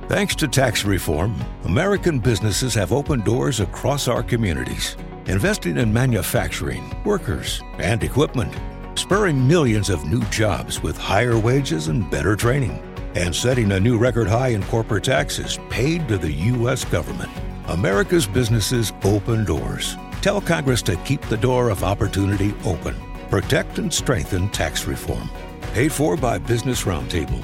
Thanks to tax reform, American businesses have opened doors across our communities, investing in manufacturing, workers, and equipment, spurring millions of new jobs with higher wages and better training, and setting a new record high in corporate taxes paid to the U.S. government. America's businesses open doors. Tell Congress to keep the door of opportunity open. Protect and strengthen tax reform. Paid for by Business Roundtable.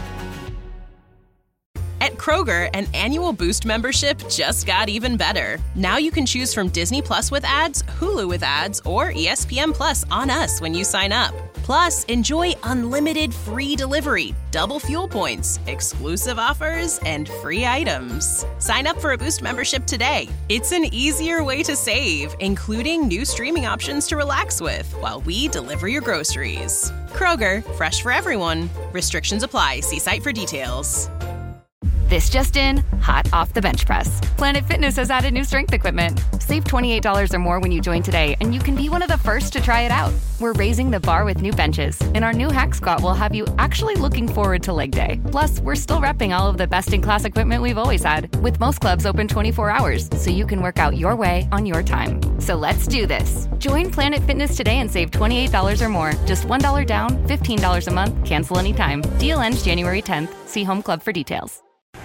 At Kroger, an annual Boost membership just got even better. Now you can choose from Disney Plus with ads, Hulu with ads, or ESPN Plus on us when you sign up. Plus, enjoy unlimited free delivery, double fuel points, exclusive offers, and free items. Sign up for a Boost membership today. It's an easier way to save, including new streaming options to relax with while we deliver your groceries. Kroger, fresh for everyone. Restrictions apply. See site for details. This just in, hot off the bench press. Planet Fitness has added new strength equipment. Save $28 or more when you join today, and you can be one of the first to try it out. We're raising the bar with new benches, and our new Hack Squat will have you actually looking forward to leg day. Plus, we're still repping all of the best-in-class equipment we've always had, with most clubs open 24 hours, so you can work out your way on your time. So let's do this. Join Planet Fitness today and save $28 or more. Just $1 down, $15 a month, cancel anytime. Deal ends January 10th. See Home Club for details.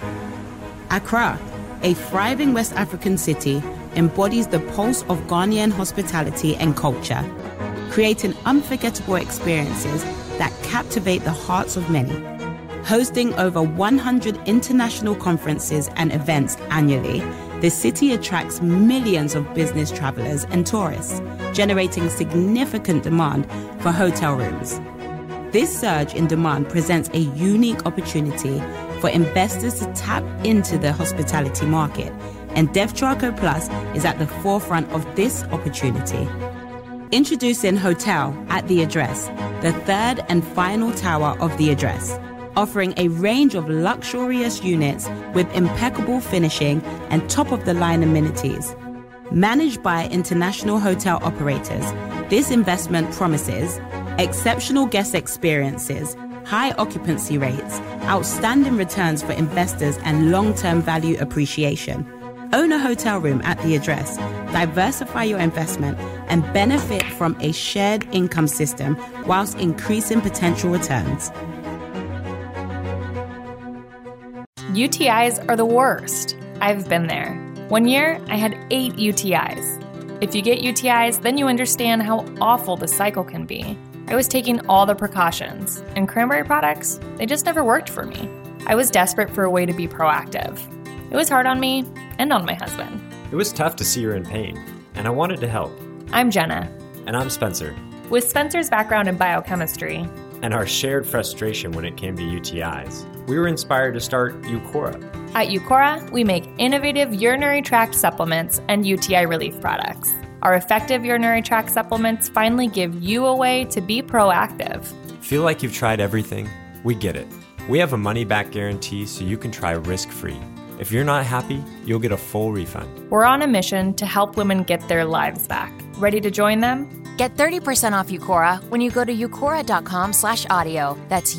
Accra, a thriving West African city, embodies the pulse of Ghanaian hospitality and culture, creating unforgettable experiences that captivate the hearts of many. Hosting over 100 international conferences and events annually, the city attracts millions of business travelers and tourists, generating significant demand for hotel rooms. This surge in demand presents a unique opportunity for investors to tap into the hospitality market, and DevTraco Plus is at the forefront of this opportunity. Introducing Hotel at the Address, the third and final tower of the Address, offering a range of luxurious units with impeccable finishing and top-of-the-line amenities. Managed by international hotel operators, this investment promises exceptional guest experiences, high occupancy rates, outstanding returns for investors, and long-term value appreciation. Own a hotel room at the Address, diversify your investment, and benefit from a shared income system whilst increasing potential returns. UTIs are the worst. I've been there. One year, I had 8 UTIs. If you get UTIs, then you understand how awful the cycle can be. I was taking all the precautions, and cranberry products, they just never worked for me. I was desperate for a way to be proactive. It was hard on me and on my husband. It was tough to see her in pain, and I wanted to help. I'm Jenna. And I'm Spencer. With Spencer's background in biochemistry and our shared frustration when it came to UTIs, we were inspired to start Eucora. At Eucora, we make innovative urinary tract supplements and UTI relief products. Our effective urinary tract supplements finally give you a way to be proactive. Feel like you've tried everything? We get it. We have a money-back guarantee so you can try risk-free. If you're not happy, you'll get a full refund. We're on a mission to help women get their lives back. Ready to join them? Get 30% off Eucora when you go to eucora.com/audio. That's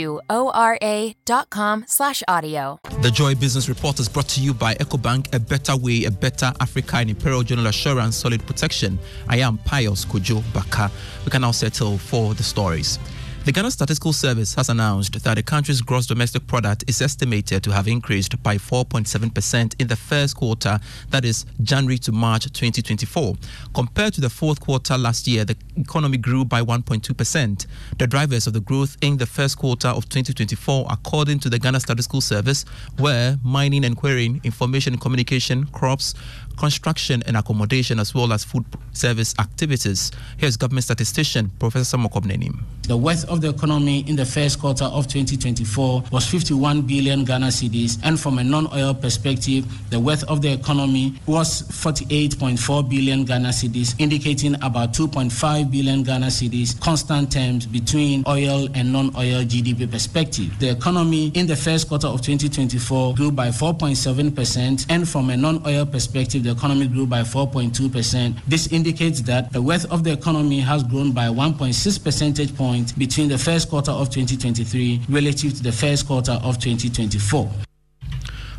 UQORA.com/audio. The Joy Business Report is brought to you by EcoBank, a better way, a better Africa in Imperial General Assurance, solid protection. I am Pius Kojo Baka. We can now settle for the stories. The Ghana Statistical Service has announced that the country's gross domestic product is estimated to have increased by 4.7% in the first quarter, that is January to March 2024. Compared to the fourth quarter last year, the economy grew by 1.2%. The drivers of the growth in the first quarter of 2024, according to the Ghana Statistical Service, were mining and quarrying, information and communication, crops, construction and accommodation, as well as food service activities. Here's government statistician Professor Mokobnenim. The worth of the economy in the first quarter of 2024 was 51 billion Ghana cedis, and from a non-oil perspective, the worth of the economy was 48.4 billion Ghana cedis, indicating about 2.5 billion Ghana cedis, constant terms between oil and non-oil GDP perspective. The economy in the first quarter of 2024 grew by 4.7%, and from a non-oil perspective, the economy grew by 4.2%. This indicates that the worth of the economy has grown by 1.6 percentage points between the first quarter of 2023 relative to the first quarter of 2024.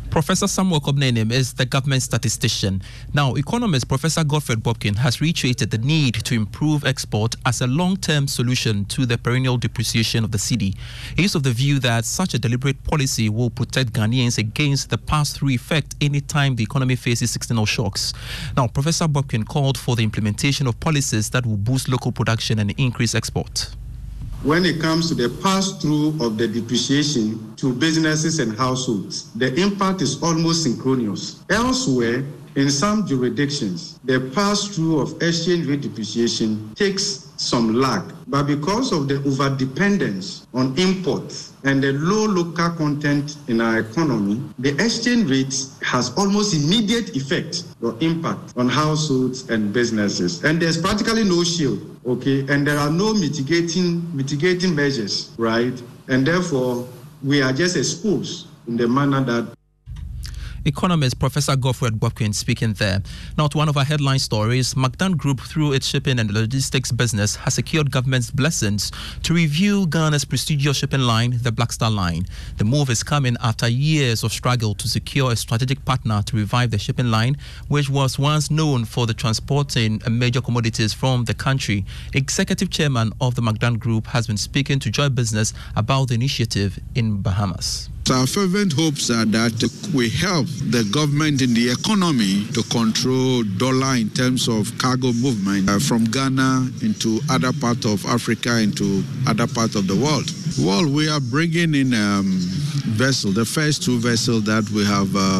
Professor Samuel Kobnenim is the government statistician. Now, economist Professor Godfred Bobkin has reiterated the need to improve export as a long-term solution to the perennial depreciation of the cedi. He is of the view that such a deliberate policy will protect Ghanaians against the pass-through effect anytime the economy faces external shocks. Now, Professor Bobkin called for the implementation of policies that will boost local production and increase export. When it comes to the pass-through of the depreciation to businesses and households, the impact is almost synchronous. Elsewhere, in some jurisdictions, the pass-through of exchange rate depreciation takes some lag. But because of the over-dependence on imports and the low local content in our economy, the exchange rate has almost immediate effect or impact on households and businesses. And there's practically no shield, okay? And there are no mitigating measures, right? And therefore, we are just exposed in the manner that Economist Professor Godfred Bobkin speaking there. Now to one of our headline stories, Macdan Group, through its shipping and logistics business, has secured government's blessings to review Ghana's prestigious shipping line, the Black Star Line. The move is coming after years of struggle to secure a strategic partner to revive the shipping line, which was once known for the transporting major commodities from the country. Executive Chairman of the Macdan Group has been speaking to Joy Business about the initiative in Bahamas. Our fervent hopes are that we help the government in the economy to control dollar in terms of cargo movement from Ghana into other parts of Africa, into other parts of the world. Well, we are bringing in vessel, the first two vessels that we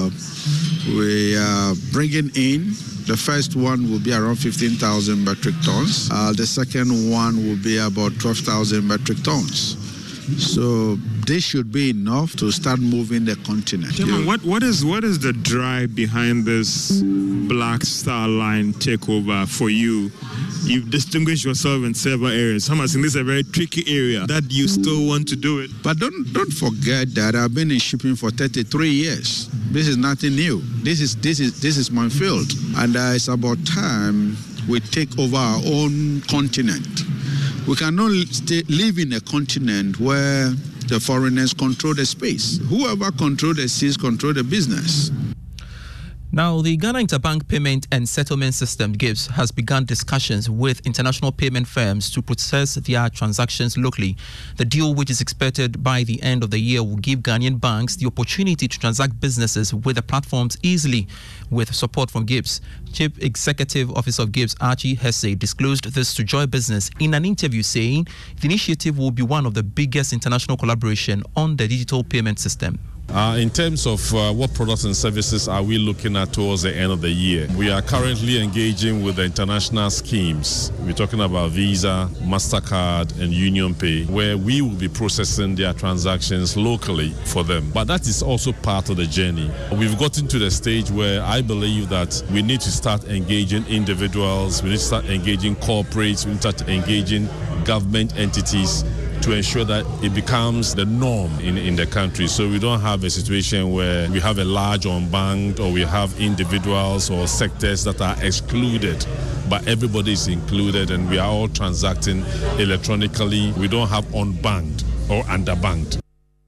are bringing in. The first one will be around 15,000 metric tons. The second one will be about 12,000 metric tons. So this should be enough to start moving the continent. Chairman, what is the drive behind this Black Star Line takeover for you? You've distinguished yourself in several areas. Some are saying this is a very tricky area that you still want to do it. But don't forget that I've been in shipping for 33 years. This is nothing new. This is my field, and it's about time we take over our own continent. We cannot live in a continent where the foreigners control the space. Whoever controls the seas control the business. Now, the Ghana Interbank Payment and Settlement System, GIPS, has begun discussions with international payment firms to process their transactions locally. The deal, which is expected by the end of the year, will give Ghanaian banks the opportunity to transact businesses with the platforms easily with support from GIPS. Chief Executive Officer of GIPS, Archie Hesse, disclosed this to Joy Business in an interview, saying the initiative will be one of the biggest international collaboration on the digital payment system. In terms of what products and services are we looking at towards the end of the year, we are currently engaging with the international schemes. We're talking about Visa, MasterCard, and UnionPay, where we will be processing their transactions locally for them. But that is also part of the journey. We've gotten to the stage where I believe that we need to start engaging individuals, we need to start engaging corporates, we need to start engaging government entities to ensure that it becomes the norm in the country. So we don't have a situation where we have a large unbanked or we have individuals or sectors that are excluded, but everybody is included and we are all transacting electronically. We don't have unbanked or underbanked.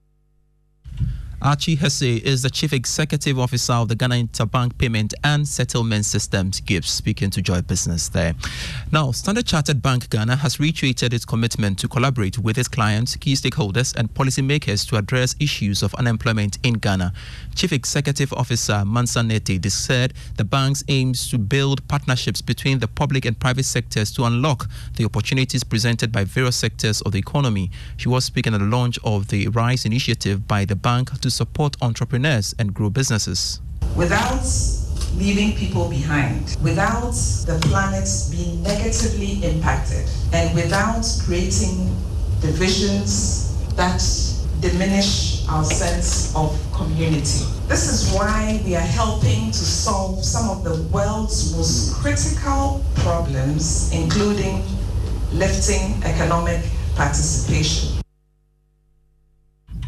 Archie Hesse is the Chief Executive Officer of the Ghana Interbank Payment and Settlement Systems, GIPS, speaking to Joy Business there. Now, Standard Chartered Bank Ghana has reiterated its commitment to collaborate with its clients, key stakeholders and policymakers to address issues of unemployment in Ghana. Chief Executive Officer Mansa Nete said the bank aims to build partnerships between the public and private sectors to unlock the opportunities presented by various sectors of the economy. She was speaking at the launch of the RISE initiative by the bank to support entrepreneurs and grow businesses. Without leaving people behind, without the planet being negatively impacted, and without creating divisions that diminish our sense of community. This is why we are helping to solve some of the world's most critical problems, including lifting economic participation.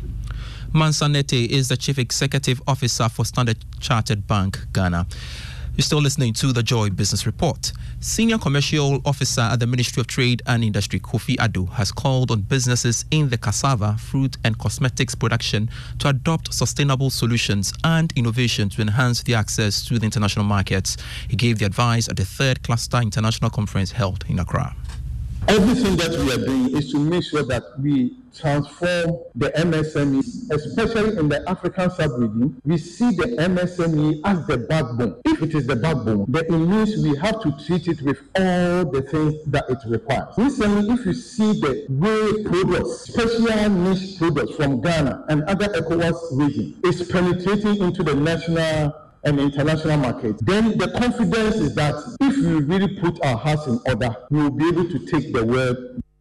Mansa Nete is the Chief Executive Officer for Standard Chartered Bank Ghana. You're still listening to the Joy Business Report. Senior Commercial Officer at the Ministry of Trade and Industry, Kofi Addo, has called on businesses in the cassava, fruit and cosmetics production to adopt sustainable solutions and innovation to enhance their access to the international markets. He gave the advice at the 3rd Cluster International Conference held in Accra. Everything that we are doing is to make sure that we transform the MSMEs, especially in the African sub-region. We see the MSME as the backbone. If it is the backbone, then it means we have to treat it with all the things that it requires. Recently, if you see the way products, special niche products from Ghana and other ECOWAS region is penetrating into the national and international market, then the confidence is that if we really put our house in order, we will be able to take the world.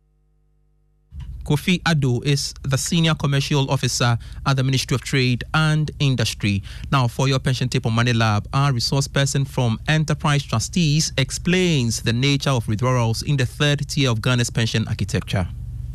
Kofi Addo is the Senior Commercial Officer at the Ministry of Trade and Industry. Now, for your pension tip on Money Lab, our resource person from Enterprise Trustees explains the nature of withdrawals in the 3rd tier of Ghana's pension architecture.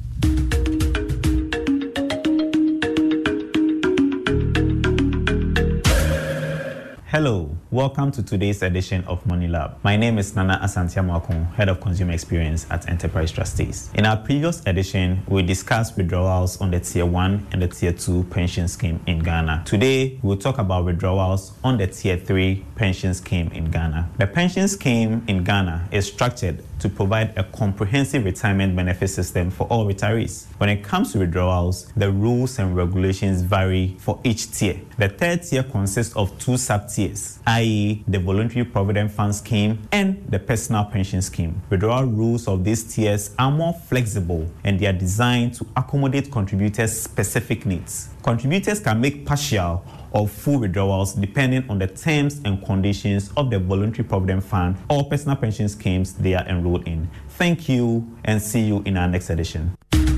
Hello, welcome to today's edition of Money Lab. My name is Nana Asanteamoakong, Head of Consumer Experience at Enterprise Trustees. In our previous edition, we discussed withdrawals on the Tier 1 and the Tier 2 pension scheme in Ghana. Today, we'll talk about withdrawals on the Tier 3 pension scheme in Ghana. The pension scheme in Ghana is structured to provide a comprehensive retirement benefit system for all retirees. When it comes to withdrawals, the rules and regulations vary for each tier. The 3rd tier consists of 2 sub-tiers, i.e. the Voluntary Provident Fund Scheme and the Personal Pension Scheme. Withdrawal rules of these tiers are more flexible and they are designed to accommodate contributors' specific needs. Contributors can make partial or full withdrawals depending on the terms and conditions of the Voluntary Provident Fund or personal pension schemes they are enrolled in. Thank you and see you in our next edition.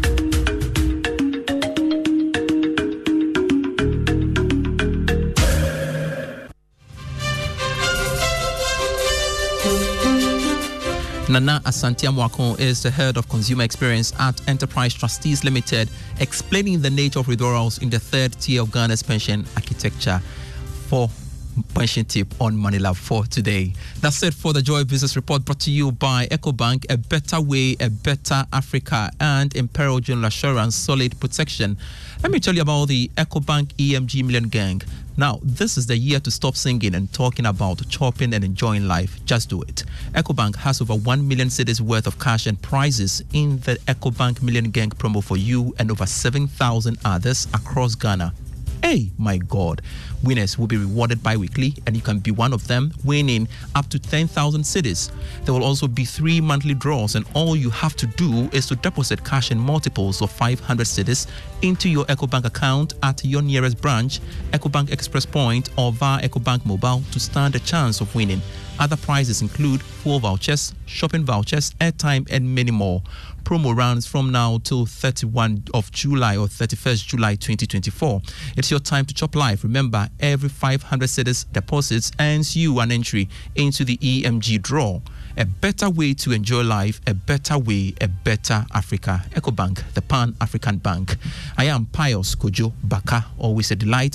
Nana Asanteamoakong is the Head of Consumer Experience at Enterprise Trustees Limited, explaining the nature of withdrawals in the 3rd tier of Ghana's pension architecture. For pension tip on Money Lab for today. That's it for the Joy Business Report, brought to you by EcoBank, a better way, a better Africa, and Imperial General Assurance, solid protection. Let me tell you about the EcoBank EMG Million Gang. Now, this is the year to stop singing and talking about chopping and enjoying life. Just do it. EcoBank has over 1 million cedis worth of cash and prizes in the EcoBank Million Gang promo for you and over 7,000 others across Ghana. Hey, my God. Winners will be rewarded bi-weekly, and you can be one of them, winning up to 10,000 cedis. There will also be 3 monthly draws, and all you have to do is to deposit cash in multiples of 500 cedis into your EcoBank account at your nearest branch, EcoBank Express Point, or via EcoBank Mobile to stand a chance of winning. Other prizes include fuel vouchers, shopping vouchers, airtime, and many more. Promo runs from now till 31 of July or 31st July 2024. It's your time to chop life. Remember, every 500 cedis deposits earns you an entry into the EMG draw. A better way to enjoy life, a better way, a better Africa. EcoBank, the Pan-African Bank. I am Pius Kojo Baka, always a delight.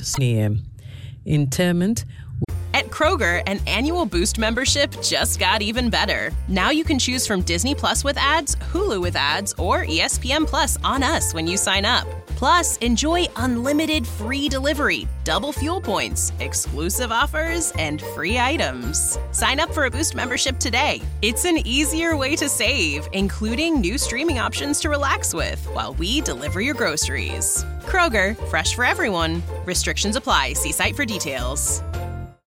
Interment. At Kroger, an annual Boost membership just got even better. Now you can choose from Disney Plus with ads, Hulu with ads, or ESPN Plus on us when you sign up. Plus, enjoy unlimited free delivery, double fuel points, exclusive offers, and free items. Sign up for a Boost membership today. It's an easier way to save, including new streaming options to relax with while we deliver your groceries. Kroger, fresh for everyone. Restrictions apply. See site for details.